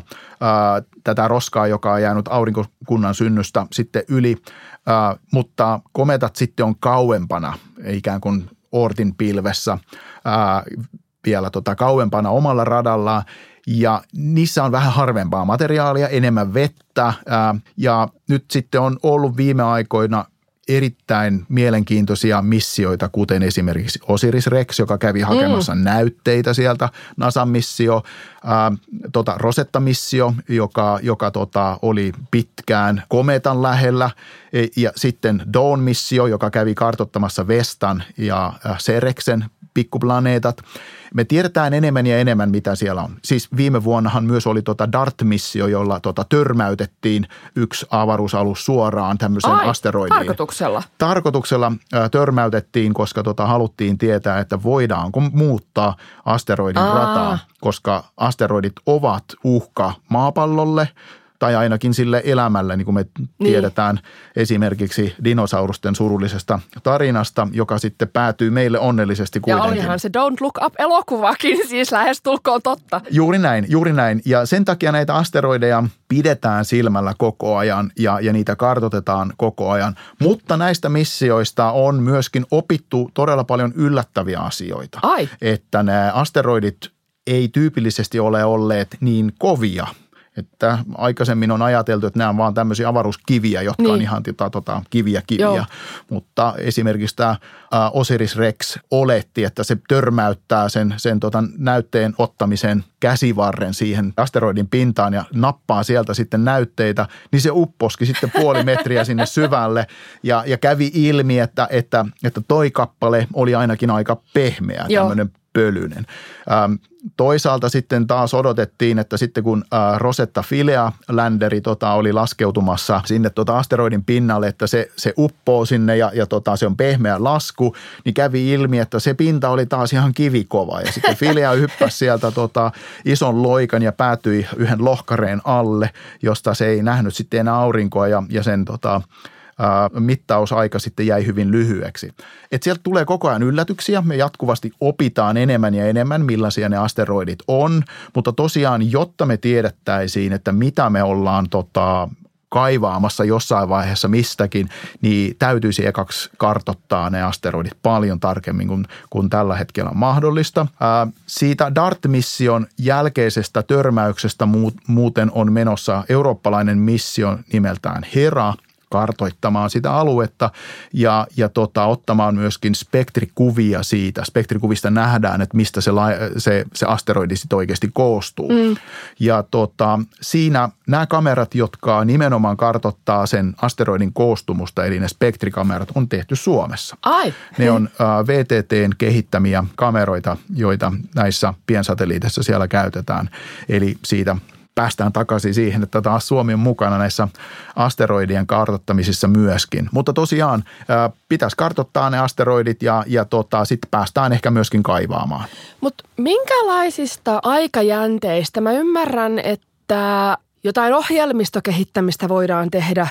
tätä roskaa, joka on jäänyt aurinkokunnan synnystä sitten yli, äh, mutta kometat sitten on kauempana, ikään kuin Oortin pilvessä, äh, vielä tota kauempana omalla radallaan ja niissä on vähän harvempaa materiaalia, enemmän vettä äh, ja nyt sitten on ollut viime aikoina erittäin mielenkiintoisia missioita, kuten esimerkiksi Osiris-Rex, joka kävi hakemassa mm. näytteitä sieltä, NASAn missio, ää, tota Rosetta-missio, joka, joka tota, oli pitkään kometan lähellä, e, ja sitten Dawn-missio, joka kävi kartoittamassa Vestan ja Cerexen pikkuplaneetat. Me tiedetään enemmän ja enemmän, mitä siellä on. Siis viime vuonnahan myös oli tota DART-missio, jolla tota törmäytettiin yksi avaruusalus suoraan tämmöisen Ai, asteroidiin. tarkoituksella? Tarkoituksella ä, törmäytettiin, koska tota, haluttiin tietää, että voidaanko muuttaa asteroidin Aa. rataa, koska asteroidit ovat uhka maapallolle tai ainakin sille elämälle, niin kuin me niin. tiedetään esimerkiksi dinosaurusten surullisesta tarinasta, joka sitten päätyy meille onnellisesti kuitenkin. Ja olihan se Don't Look Up-elokuvakin siis lähestulkoon totta. Juuri näin, juuri näin. Ja sen takia näitä asteroideja pidetään silmällä koko ajan ja, ja niitä kartoitetaan koko ajan. Mutta näistä missioista on myöskin opittu todella paljon yllättäviä asioita. Ai. Että nämä asteroidit ei tyypillisesti ole olleet niin kovia. Että aikaisemmin on ajateltu, että nämä on vaan tämmöisiä avaruuskiviä, jotka niin. on ihan tota, tota, kiviä kiviä. Joo. Mutta esimerkiksi tämä Osiris-Rex oletti, että se törmäyttää sen, sen tota, näytteen ottamisen käsivarren siihen asteroidin pintaan ja nappaa sieltä sitten näytteitä, niin se upposki sitten puoli metriä sinne syvälle ja, ja kävi ilmi, että, että, että toi kappale oli ainakin aika pehmeä, tämmöinen pölyinen. Ähm, toisaalta sitten taas odotettiin, että sitten kun äh, Rosetta Philae-länderi tota, oli laskeutumassa sinne tota asteroidin pinnalle, että se, se uppoo sinne ja, ja tota, se on pehmeä lasku, niin kävi ilmi, että se pinta oli taas ihan kivikova. Ja sitten Philae hyppäsi sieltä tota, ison loikan ja päätyi yhden lohkareen alle, josta se ei nähnyt sitten enää aurinkoa ja, ja sen tota, Uh, mittausaika sitten jäi hyvin lyhyeksi. Et sieltä tulee koko ajan yllätyksiä, me jatkuvasti opitaan enemmän ja enemmän, millaisia ne asteroidit on, mutta tosiaan, jotta me tiedettäisiin, että mitä me ollaan tota, kaivaamassa jossain vaiheessa mistäkin, niin täytyisi ekaksi kartoittaa ne asteroidit paljon tarkemmin kuin, kuin tällä hetkellä on mahdollista. Uh, siitä DART-mission jälkeisestä törmäyksestä muuten on menossa eurooppalainen missio nimeltään Hera, kartoittamaan sitä aluetta ja, ja tota, ottamaan myöskin spektrikuvia siitä. Spektrikuvista nähdään, että mistä se, se, se asteroidi sitten oikeasti koostuu. Mm. Ja tota, siinä nämä kamerat, jotka nimenomaan kartoittaa sen asteroidin koostumusta, eli ne spektrikamerat, on tehty Suomessa. Ai. Ne on uh, V T T:n kehittämiä kameroita, joita näissä piensatelliiteissa siellä käytetään. Eli siitä päästään takaisin siihen, että taas Suomi on mukana näissä asteroidien kartoittamisissa myöskin. Mutta tosiaan ää, pitäisi kartoittaa ne asteroidit ja, ja tota, sitten päästään ehkä myöskin kaivaamaan. Mutta minkälaisista aikajänteistä? Mä ymmärrän, että jotain ohjelmistokehittämistä voidaan tehdä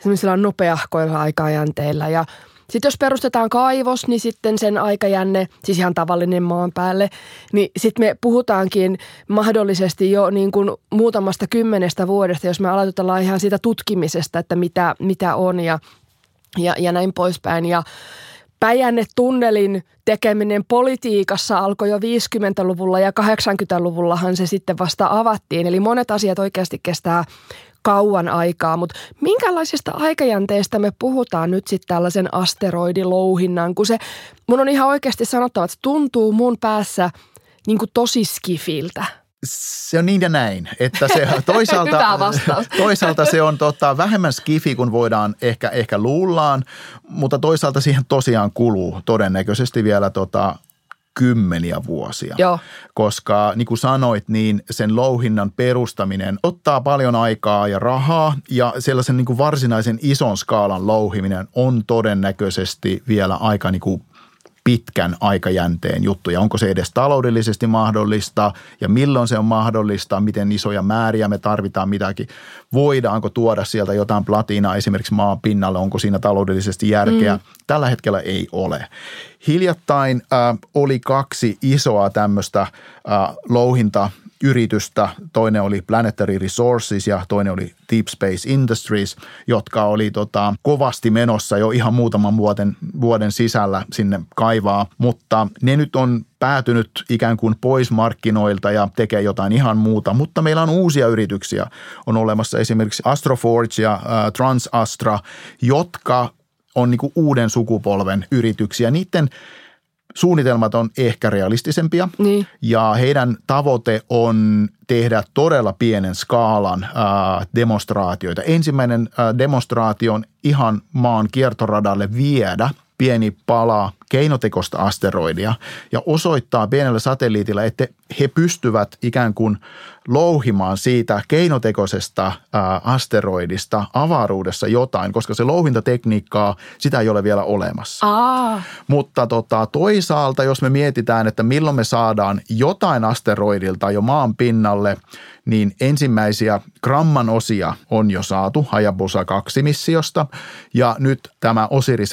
semmoisilla nopeahkoilla aikajänteillä. Ja sitten jos perustetaan kaivos, niin sitten sen aikajänne, siis ihan tavallinen maan päälle, niin sitten me puhutaankin mahdollisesti jo niin kuin muutamasta kymmenestä vuodesta, jos me aloitetaan ihan siitä tutkimisesta, että mitä, mitä on ja, ja, ja näin poispäin. Ja Päijänne-tunnelin tekeminen politiikassa alkoi jo viisikymmentäluvulla ja kahdeksankymmentäluvullahan se sitten vasta avattiin. Eli monet asiat oikeasti kestää kauan aikaa, mutta minkälaisista aikajänteistä me puhutaan nyt sitten tällaisen asteroidilouhinnan, kun se, mun on ihan oikeasti sanottava, että se tuntuu mun päässä niin kuin tosi skifiltä. Se on niin ja näin, että se toisaalta, toisaalta se on tota, vähemmän skifi kuin voidaan ehkä, ehkä luullaan, mutta toisaalta siihen tosiaan kuluu todennäköisesti vielä tota, kymmeniä vuosia. Joo. Koska niin kuin sanoit, niin sen louhinnan perustaminen ottaa paljon aikaa ja rahaa ja sellaisen niin kuin varsinaisen ison skaalan louhiminen on todennäköisesti vielä aika niin kuin pitkän aikajänteen juttu ja onko se edes taloudellisesti mahdollista ja milloin se on mahdollista, miten isoja määriä me tarvitaan mitäkin. Voidaanko tuoda sieltä jotain platinaa esimerkiksi maan pinnalle, onko siinä taloudellisesti järkeä? Mm. Tällä hetkellä ei ole. Hiljattain äh, oli kaksi isoa tämmöistä äh, louhintayritystä. Toinen oli Planetary Resources ja toinen oli Deep Space Industries, jotka oli tota, kovasti menossa jo ihan muutaman vuoden, vuoden sisällä sinne kaivaa, mutta ne nyt on päätynyt ikään kuin pois markkinoilta ja tekee jotain ihan muuta, mutta meillä on uusia yrityksiä. On olemassa esimerkiksi Astroforge ja äh, TransAstra, jotka on niin kuin uuden sukupolven yrityksiä. Niiden suunnitelmat on ehkä realistisempia niin. Ja heidän tavoite on tehdä todella pienen skaalan äh, demonstraatioita. Ensimmäinen äh, demonstraatio on ihan maan kiertoradalle viedä pieni pala keinotekoista asteroidia ja osoittaa pienellä satelliitilla, että he pystyvät ikään kuin louhimaan siitä keinotekoisesta ää, asteroidista avaruudessa jotain, koska se louhintatekniikkaa, sitä ei ole vielä olemassa. Aa. Mutta tota, toisaalta, jos me mietitään, että milloin me saadaan jotain asteroidilta jo maan pinnalle, niin ensimmäisiä gramman osia on jo saatu Hayabusa kaksi missiosta ja nyt tämä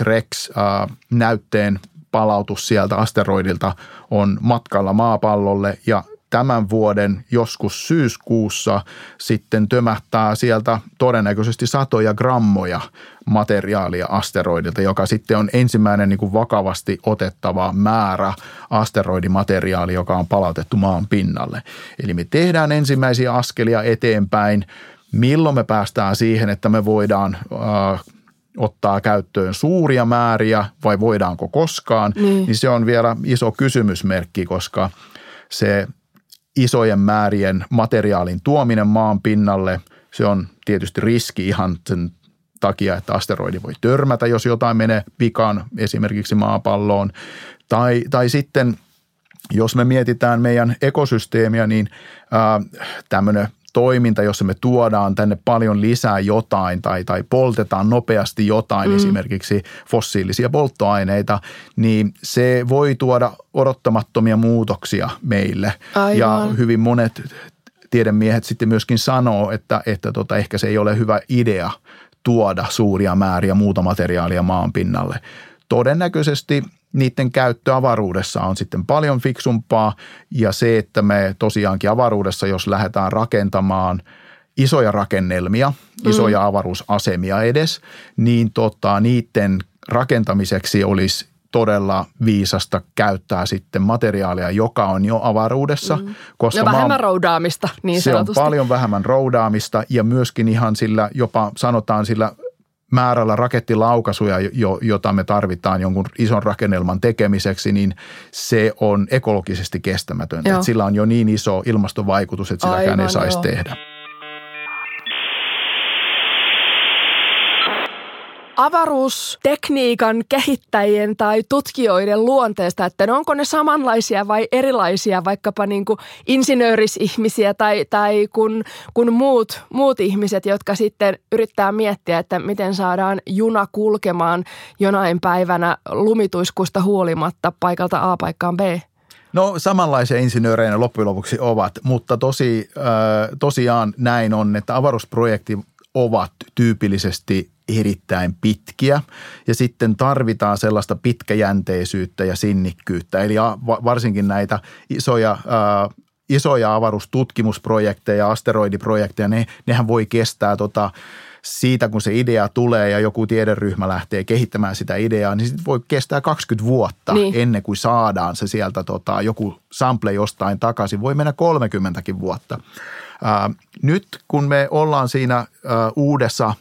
Osiris-Rex-näytteen palautus sieltä asteroidilta on matkalla maapallolle ja tämän vuoden joskus syyskuussa sitten tömähtää sieltä todennäköisesti satoja grammoja materiaalia asteroidilta, joka sitten on ensimmäinen niin kuin vakavasti otettava määrä asteroidimateriaalia, joka on palautettu maan pinnalle. Eli me tehdään ensimmäisiä askelia eteenpäin. Milloin me päästään siihen, että me voidaan äh, ottaa käyttöön suuria määriä vai voidaanko koskaan, niin, niin se on vielä iso kysymysmerkki, koska se isojen määrien materiaalin tuominen maan pinnalle, se on tietysti riski ihan sen takia, että asteroidi voi törmätä, jos jotain menee vikaan esimerkiksi maapalloon. Tai, tai sitten, jos me mietitään meidän ekosysteemiä, niin ää, tämmöinen toiminta, jossa me tuodaan tänne paljon lisää jotain tai, tai poltetaan nopeasti jotain, mm. esimerkiksi fossiilisia polttoaineita, niin se voi tuoda odottamattomia muutoksia meille. Aivan. Ja hyvin monet tiedemiehet sitten myöskin sanoo, että, että tota, ehkä se ei ole hyvä idea tuoda suuria määriä muuta materiaalia maan pinnalle. Todennäköisesti niiden käyttö avaruudessa on sitten paljon fiksumpaa ja se, että me tosiaankin avaruudessa, jos lähdetään rakentamaan isoja rakennelmia, isoja mm. avaruusasemia edes, niin tota, niiden rakentamiseksi olisi todella viisasta käyttää sitten materiaalia, joka on jo avaruudessa. Mm. Koska ja vähemmän maan, roudaamista niin sanotusti. Se on paljon vähemmän roudaamista ja myöskin ihan sillä, jopa sanotaan sillä määrällä rakettilaukasuja, jota me tarvitaan jonkun ison rakennelman tekemiseksi, niin se on ekologisesti kestämätöntä. Sillä on jo niin iso ilmastovaikutus, että sitäkään Aivan, ei saisi joo. tehdä. Avaruustekniikan kehittäjien tai tutkijoiden luonteesta, että ne onko ne samanlaisia vai erilaisia, vaikkapa niin kuin insinöörisihmisiä tai, tai kun, kun muut, muut ihmiset, jotka sitten yrittää miettiä, että miten saadaan juna kulkemaan jonain päivänä lumituiskusta huolimatta paikalta A paikkaan B. No samanlaisia insinöörejä loppujen lopuksi ovat, mutta tosi, äh, tosiaan näin on, että avaruusprojekti ovat tyypillisesti erittäin pitkiä ja sitten tarvitaan sellaista pitkäjänteisyyttä ja sinnikkyyttä. Eli varsinkin näitä isoja, ää, isoja avaruustutkimusprojekteja, asteroidiprojekteja, ne, nehän voi kestää tota, siitä, kun se idea tulee ja joku tiederyhmä lähtee kehittämään sitä ideaa, niin sitten voi kestää kaksikymmentä vuotta niin. ennen kuin saadaan se sieltä tota, joku sample jostain takaisin. Voi mennä kolmekymmentäkin vuotta. Ää, nyt kun me ollaan siinä ää, uudessa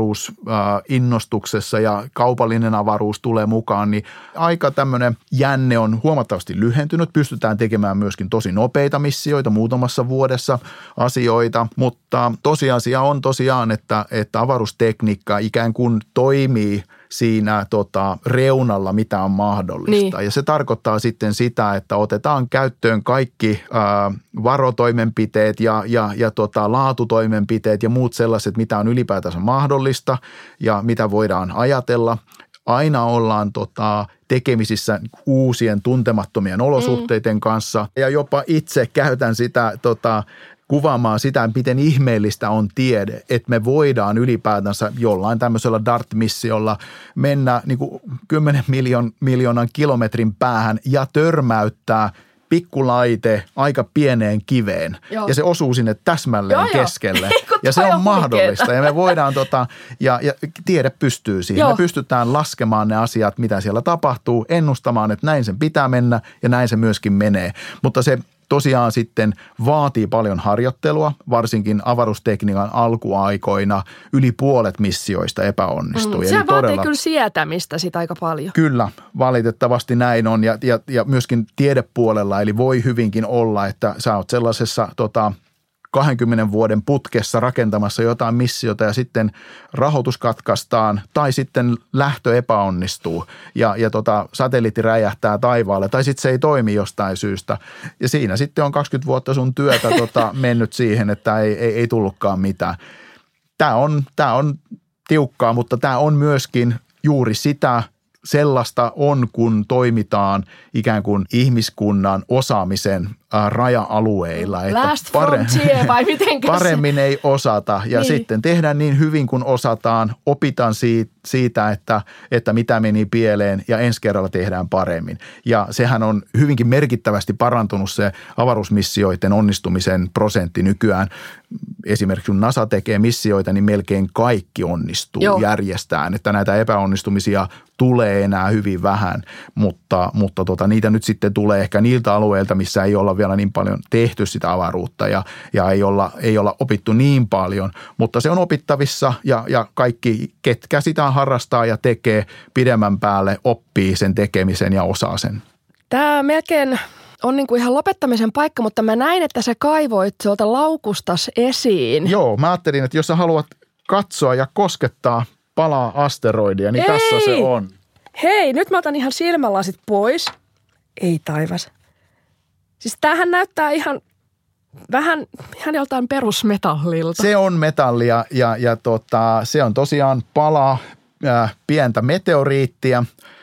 avaruusinnostuksessa ja kaupallinen avaruus tulee mukaan, niin aika tämmöinen jänne on huomattavasti lyhentynyt. Pystytään tekemään myöskin tosi nopeita missioita, muutamassa vuodessa asioita, mutta tosiasia on tosiaan, että, että avaruustekniikka ikään kuin toimii siinä tota, reunalla, mitä on mahdollista. Niin. Ja se tarkoittaa sitten sitä, että otetaan käyttöön kaikki ää, varotoimenpiteet ja, ja, ja tota, laatutoimenpiteet ja muut sellaiset, mitä on ylipäätänsä mahdollista ja mitä voidaan ajatella. Aina ollaan tota, tekemisissä uusien tuntemattomien olosuhteiden mm. kanssa ja jopa itse käytän sitä tota, kuvaamaan sitä, miten ihmeellistä on tiede, että me voidaan ylipäätänsä jollain tämmöisellä DART-missiolla mennä niin kuin kymmenen miljoon, miljoonan kilometrin päähän ja törmäyttää pikkulaite aika pieneen kiveen. Joo. Ja se osuu sinne täsmälleen joo, keskelle. Jo. Ja se on mahdollista. Mikeetä. Ja me voidaan, tota, ja, ja tiede pystyy siihen. Joo. Me pystytään laskemaan ne asiat, mitä siellä tapahtuu, ennustamaan, että näin sen pitää mennä ja näin se myöskin menee. Mutta se tosiaan sitten vaatii paljon harjoittelua, varsinkin avaruustekniikan alkuaikoina. Yli puolet missioista epäonnistuu. Mm, se vaatii todella kyllä sietämistä sitä aika paljon. Kyllä, valitettavasti näin on ja, ja, ja myöskin tiedepuolella, eli voi hyvinkin olla, että sä oot sellaisessa tota, kahdenkymmenen vuoden putkessa rakentamassa jotain missiota ja sitten rahoitus katkaistaan tai sitten lähtö epäonnistuu ja, ja tota, satelliitti räjähtää taivaalle tai sitten se ei toimi jostain syystä. Ja siinä sitten on kaksikymmentä vuotta sun työtä tota, mennyt siihen, että ei, ei, ei tullutkaan mitään. Tämä on, tämä on tiukkaa, mutta tämä on myöskin juuri sitä, sellaista on, kun toimitaan ikään kuin ihmiskunnan osaamisen ää, raja-alueilla. Last että pare- frontier vai mitenkä paremmin ei osata ja niin. Sitten tehdään niin hyvin kuin osataan, opitaan siitä, siitä että, että mitä meni pieleen ja ensi kerralla tehdään paremmin. Ja sehän on hyvinkin merkittävästi parantunut se avaruusmissioiden onnistumisen prosentti nykyään. Esimerkiksi kun NASA tekee missioita, niin melkein kaikki onnistuu Joo. järjestään, että näitä epäonnistumisia tulee enää hyvin vähän, mutta, mutta tota, niitä nyt sitten tulee ehkä niiltä alueilta, missä ei olla vielä niin paljon tehty sitä avaruutta ja, ja ei, olla, ei olla opittu niin paljon, mutta se on opittavissa ja, ja kaikki, ketkä sitä harrastaa ja tekee pidemmän päälle, oppii sen tekemisen ja osaa sen. Tämä melkein on niin kuin ihan lopettamisen paikka, mutta mä näin, että sä kaivoit tuolta laukustas esiin. Joo, mä ajattelin, että jos sä haluat katsoa ja koskettaa palaa asteroidia, niin Ei. tässä se on. Hei, nyt mä otan ihan silmälasit pois. Ei taivas. Siis tämähän näyttää ihan vähän ihan joltain perusmetallilta. Se on metallia ja, ja tota, se on tosiaan pala äh, pientä meteoriittia. Äh,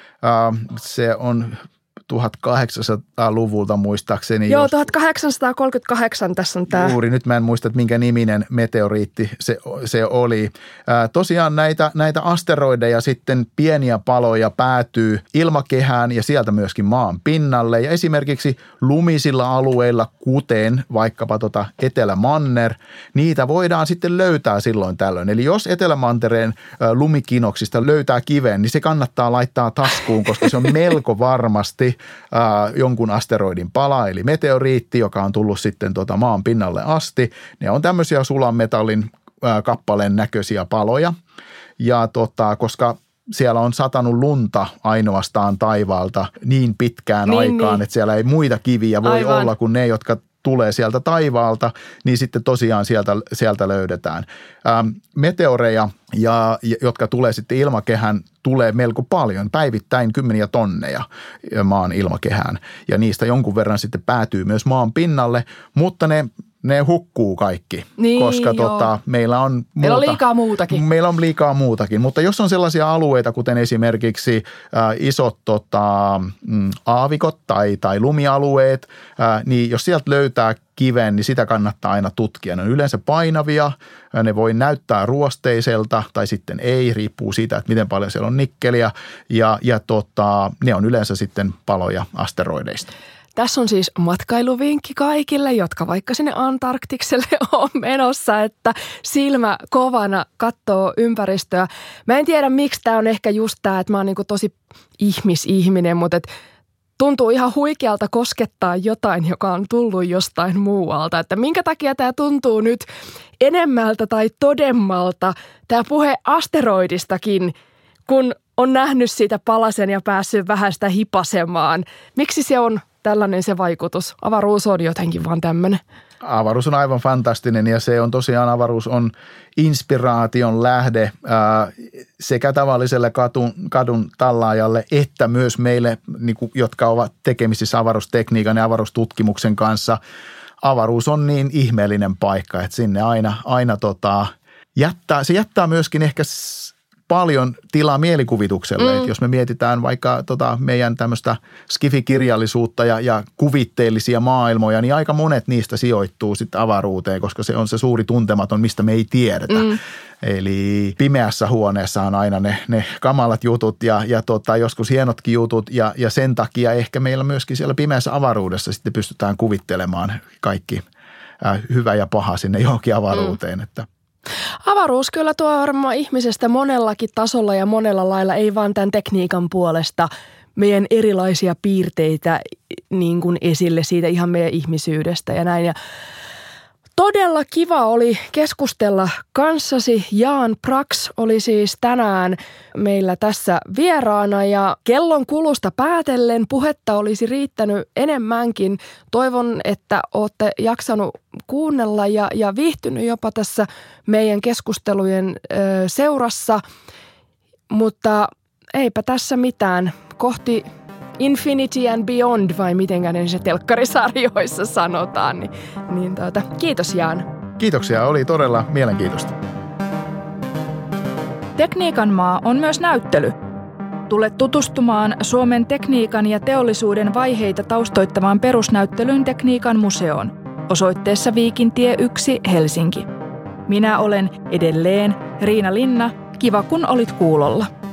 se on tuhatkahdeksansataaluvulta muistaakseni. Joo, tuhatkahdeksansataakolmekymmentäkahdeksan tässä on tämä. Juuri, nyt mä en muista, että minkä niminen meteoriitti se, se oli. Ää, tosiaan näitä, näitä asteroideja sitten pieniä paloja päätyy ilmakehään ja sieltä myöskin maan pinnalle. Ja esimerkiksi lumisilla alueilla, kuten vaikkapa tota Etelämanner, niitä voidaan sitten löytää silloin tällöin. Eli jos Etelämantereen ää, lumikinoksista löytää kiven, niin se kannattaa laittaa taskuun, koska se on melko varmasti Äh, jonkun asteroidin pala, eli meteoriitti, joka on tullut sitten tuota maan pinnalle asti. Ne on tämmöisiä sulanmetallin äh, kappaleen näköisiä paloja. Ja tota, koska siellä on satanut lunta ainoastaan taivaalta niin pitkään niin, aikaan, niin. että siellä ei muita kiviä voi Aivan. olla kuin ne, jotka tulee sieltä taivaalta, niin sitten tosiaan sieltä, sieltä löydetään. Ähm, meteoreja, ja, jotka tulee sitten ilmakehään, tulee melko paljon, päivittäin kymmeniä tonneja maan ilmakehään. Ja niistä jonkun verran sitten päätyy myös maan pinnalle, mutta ne ne hukkuu kaikki, niin, koska tota, meillä on muuta, meillä on liikaa muutakin. Meillä on liikaa muutakin, mutta jos on sellaisia alueita, kuten esimerkiksi äh, isot tota, mm, aavikot tai, tai lumialueet, äh, niin jos sieltä löytää kiven, niin sitä kannattaa aina tutkia. Ne on yleensä painavia, ne voi näyttää ruosteiselta tai sitten ei, riippuu siitä, että miten paljon siellä on nikkeliä ja, ja tota, ne on yleensä sitten paloja asteroideista. Tässä on siis matkailuvinkki kaikille, jotka vaikka sinne Antarktikselle on menossa, että silmä kovana katsoo ympäristöä. Mä en tiedä, miksi tämä on ehkä just tämä, että mä oon niinku tosi ihmisihminen, mutta et tuntuu ihan huikealta koskettaa jotain, joka on tullut jostain muualta. Että minkä takia tämä tuntuu nyt enemmältä tai todemmalta, tämä puhe asteroidistakin, kun on nähnyt siitä palasen ja päässyt vähän sitä hipasemaan. Miksi se on tällainen se vaikutus? Avaruus on jotenkin vaan tämmöinen. Avaruus on aivan fantastinen ja se on tosiaan, avaruus on inspiraation lähde ää, sekä tavalliselle kadun, kadun tallaajalle että myös meille, niin kuin, jotka ovat tekemisissä avaruustekniikan ja avaruustutkimuksen kanssa. Avaruus on niin ihmeellinen paikka, että sinne aina, aina tota, jättää, se jättää myöskin ehkä paljon tilaa mielikuvitukselle. Mm. Että jos me mietitään vaikka tota meidän tämmöistä skifikirjallisuutta ja, ja kuvitteellisia maailmoja, niin aika monet niistä sijoittuu sitten avaruuteen, koska se on se suuri tuntematon, mistä me ei tiedetä. Mm. Eli pimeässä huoneessa on aina ne, ne kamalat jutut ja, ja tota, joskus hienotkin jutut ja, ja sen takia ehkä meillä myöskin siellä pimeässä avaruudessa sitten pystytään kuvittelemaan kaikki äh, hyvä ja paha sinne johonkin avaruuteen, mm. että avaruus kyllä tuo varmaan ihmisestä monellakin tasolla ja monella lailla, ei vaan tämän tekniikan puolesta meidän erilaisia piirteitä niin kuin esille siitä ihan meidän ihmisyydestä ja näin. Ja todella kiva oli keskustella kanssasi. Jan Brax oli siis tänään meillä tässä vieraana ja kellon kulusta päätellen puhetta olisi riittänyt enemmänkin. Toivon, että olette jaksanut kuunnella ja, ja viihtynyt jopa tässä meidän keskustelujen ö, seurassa, mutta eipä tässä mitään. Kohti Infinity and Beyond, vai mitenkään se telkkarisarjoissa sanotaan. Niin, niin tuota, kiitos Jaan. Kiitoksia, oli todella mielenkiintoista. Tekniikan maa on myös näyttely. Tule tutustumaan Suomen tekniikan ja teollisuuden vaiheita taustoittavaan perusnäyttelyyn Tekniikan museoon osoitteessa Viikintie yksi Helsinki. Minä olen edelleen Riina Linna. Kiva kun olit kuulolla.